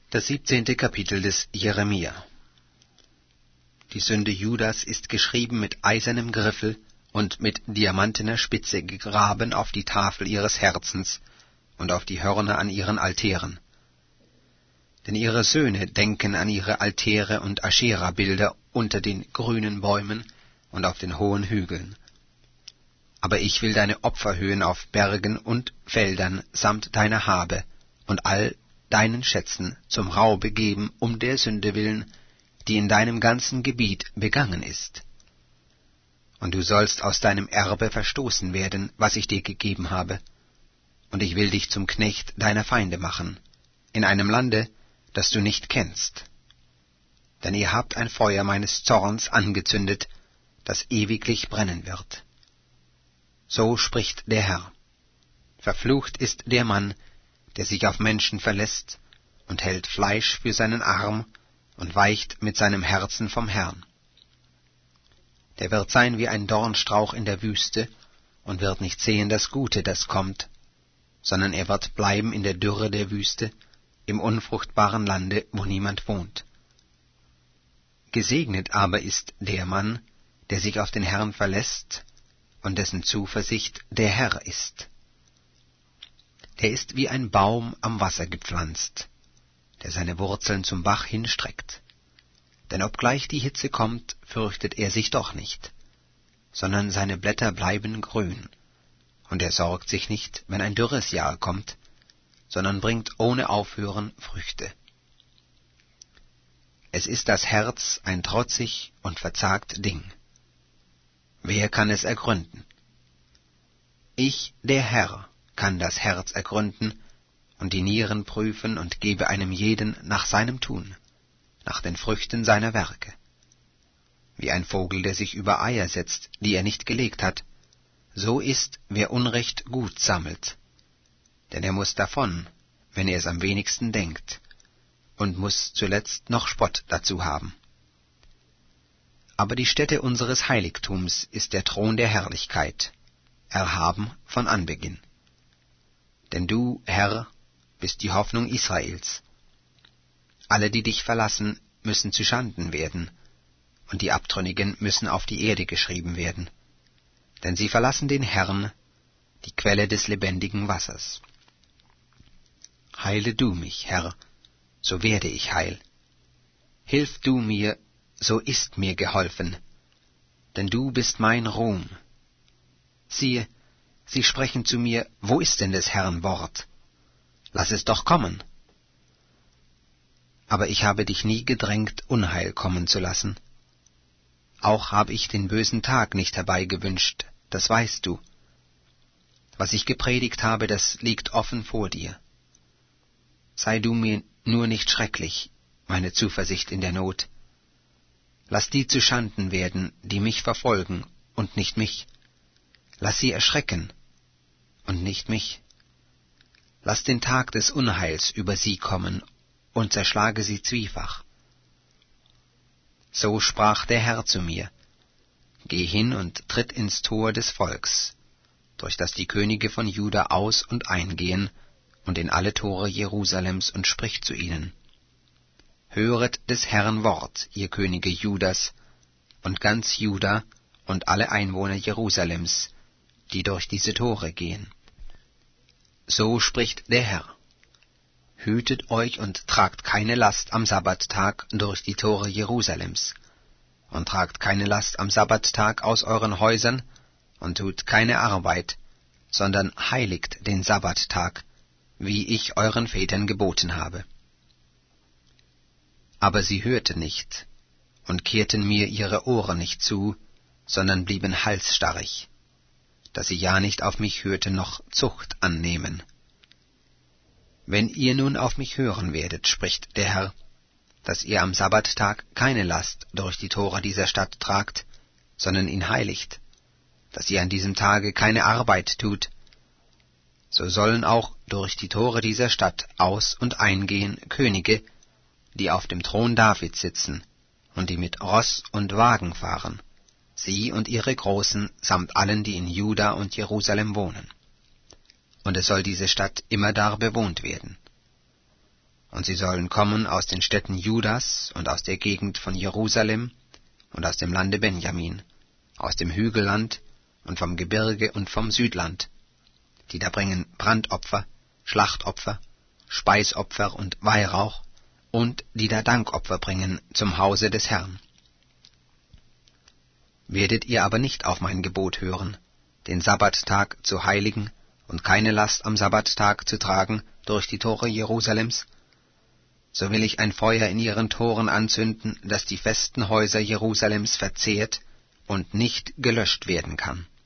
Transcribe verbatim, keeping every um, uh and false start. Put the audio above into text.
Das siebzehnte Kapitel des Jeremia. Die Sünde Judas ist geschrieben mit eisernem Griffel und mit diamantener Spitze gegraben auf die Tafel ihres Herzens und auf die Hörner an ihren Altären. Denn ihre Söhne denken an ihre Altäre und Aschera-Bilder unter den grünen Bäumen und auf den hohen Hügeln. Aber ich will deine Opferhöhen auf Bergen und Feldern samt deiner Habe und all deinen Schätzen zum Raube geben, um der Sünde willen, die in deinem ganzen Gebiet begangen ist. Und du sollst aus deinem Erbe verstoßen werden, was ich dir gegeben habe, und ich will dich zum Knecht deiner Feinde machen, in einem Lande, das du nicht kennst. Denn ihr habt ein Feuer meines Zorns angezündet, das ewiglich brennen wird. So spricht der Herr. Verflucht ist der Mann, der sich auf Menschen verlässt und hält Fleisch für seinen Arm und weicht mit seinem Herzen vom Herrn. Der wird sein wie ein Dornstrauch in der Wüste und wird nicht sehen das Gute, das kommt, sondern er wird bleiben in der Dürre der Wüste, im unfruchtbaren Lande, wo niemand wohnt. Gesegnet aber ist der Mann, der sich auf den Herrn verlässt und dessen Zuversicht der Herr ist. Er ist wie ein Baum am Wasser gepflanzt, der seine Wurzeln zum Bach hinstreckt. Denn obgleich die Hitze kommt, fürchtet er sich doch nicht, sondern seine Blätter bleiben grün, und er sorgt sich nicht, wenn ein dürres Jahr kommt, sondern bringt ohne Aufhören Früchte. Es ist das Herz ein trotzig und verzagt Ding. Wer kann es ergründen? Ich, der Herr, kann das Herz ergründen und die Nieren prüfen und gebe einem jeden nach seinem Tun, nach den Früchten seiner Werke. Wie ein Vogel, der sich über Eier setzt, die er nicht gelegt hat, so ist, wer Unrecht gut sammelt. Denn er muß davon, wenn er es am wenigsten denkt, und muß zuletzt noch Spott dazu haben. Aber die Stätte unseres Heiligtums ist der Thron der Herrlichkeit, erhaben von Anbeginn. Denn du, Herr, bist die Hoffnung Israels. Alle, die dich verlassen, müssen zuschanden werden, und die Abtrünnigen müssen auf die Erde geschrieben werden. Denn sie verlassen den Herrn, die Quelle des lebendigen Wassers. Heile du mich, Herr, so werde ich heil. Hilf du mir, so ist mir geholfen, denn du bist mein Ruhm. Siehe, sie sprechen zu mir, wo ist denn des Herrn Wort? Lass es doch kommen. Aber ich habe dich nie gedrängt, Unheil kommen zu lassen. Auch habe ich den bösen Tag nicht herbeigewünscht, das weißt du. Was ich gepredigt habe, das liegt offen vor dir. Sei du mir nur nicht schrecklich, meine Zuversicht in der Not. Lass die zuschanden werden, die mich verfolgen, und nicht mich. Lass sie erschrecken, und nicht mich. Lass den Tag des Unheils über sie kommen, und zerschlage sie zwiefach. So sprach der Herr zu mir: Geh hin und tritt ins Tor des Volks, durch das die Könige von Juda aus und eingehen, und in alle Tore Jerusalems, und sprich zu ihnen: Höret des Herrn Wort, ihr Könige Judas, und ganz Juda und alle Einwohner Jerusalems, die durch diese Tore gehen. So spricht der Herr: Hütet euch und tragt keine Last am Sabbattag durch die Tore Jerusalems, und tragt keine Last am Sabbattag aus euren Häusern, und tut keine Arbeit, sondern heiligt den Sabbattag, wie ich euren Vätern geboten habe. Aber sie hörten nicht und kehrten mir ihre Ohren nicht zu, sondern blieben halsstarrig, dass sie ja nicht auf mich hörten noch Zucht annehmen. Wenn ihr nun auf mich hören werdet, spricht der Herr, dass ihr am Sabbattag keine Last durch die Tore dieser Stadt tragt, sondern ihn heiligt, dass ihr an diesem Tage keine Arbeit tut, so sollen auch durch die Tore dieser Stadt aus und eingehen Könige, die auf dem Thron Davids sitzen und die mit Ross und Wagen fahren, sie und ihre Großen samt allen, die in Juda und Jerusalem wohnen. Und es soll diese Stadt immerdar bewohnt werden. Und sie sollen kommen aus den Städten Judas und aus der Gegend von Jerusalem und aus dem Lande Benjamin, aus dem Hügelland und vom Gebirge und vom Südland, die da bringen Brandopfer, Schlachtopfer, Speisopfer und Weihrauch, und die da Dankopfer bringen zum Hause des Herrn. Werdet ihr aber nicht auf mein Gebot hören, den Sabbattag zu heiligen und keine Last am Sabbattag zu tragen durch die Tore Jerusalems, so will ich ein Feuer in ihren Toren anzünden, das die festen Häuser Jerusalems verzehrt und nicht gelöscht werden kann.